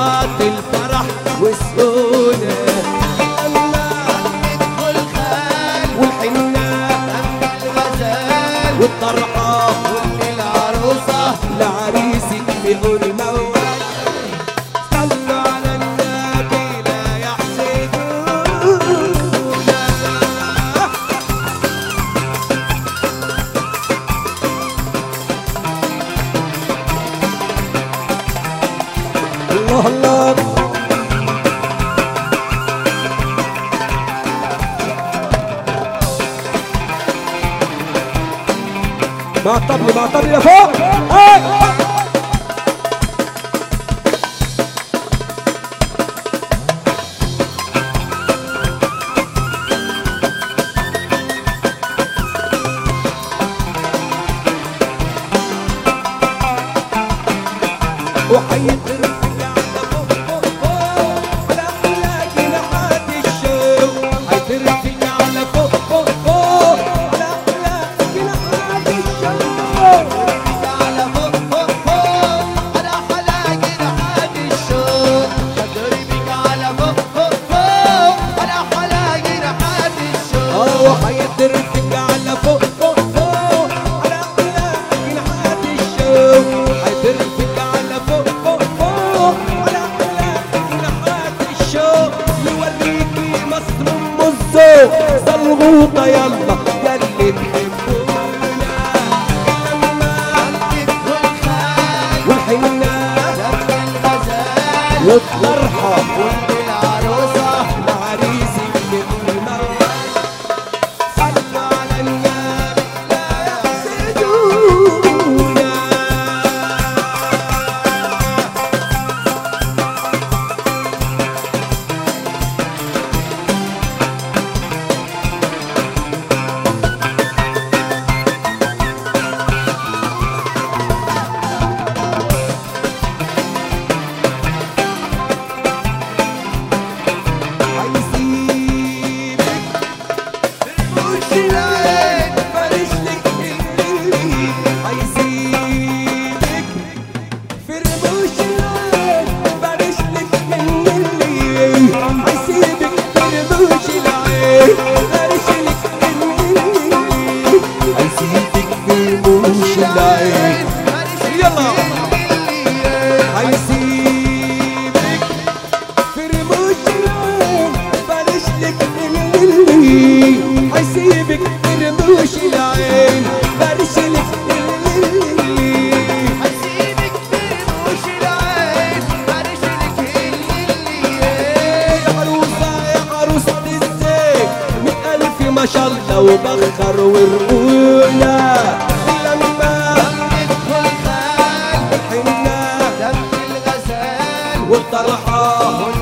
فرحات الفرح والسهولة والحنة والطرحة العروسة لعريسك بيقول موال صلوا على النبي لا يحسدونا. الله الله مع الطبل لفوق. وحيطير على فوق فوق فوق على أحلى جناحات الشوق. حيطير على فوق فوق فوق على أحلى جناحات الشوق. على فوق فوق فوق على حلا جناحات الشوق. هضربك على فوق فوق فوق على حلا جناحات الشوق. وحيطير على فوق فوق فوق على أحلى جناحات الشوق. حيطير على فوق فوق فوق على أحلى جناحات الشوق. يوريكي مصر أم الذوق زلغوطة يلا ياللي تحبونا. والحنة والطرحة العروسة لعريسك بيقول موال صلوا على النبي لا يحسدونا. هيسيبك برموش العين فرشلك اللي هسيبك برموش العين فرشلك اللي يا عروسة الزين 100,000 ما شاء الله وبخر ورقولة لما ندخل خال الحنة دم الغزال والطرحة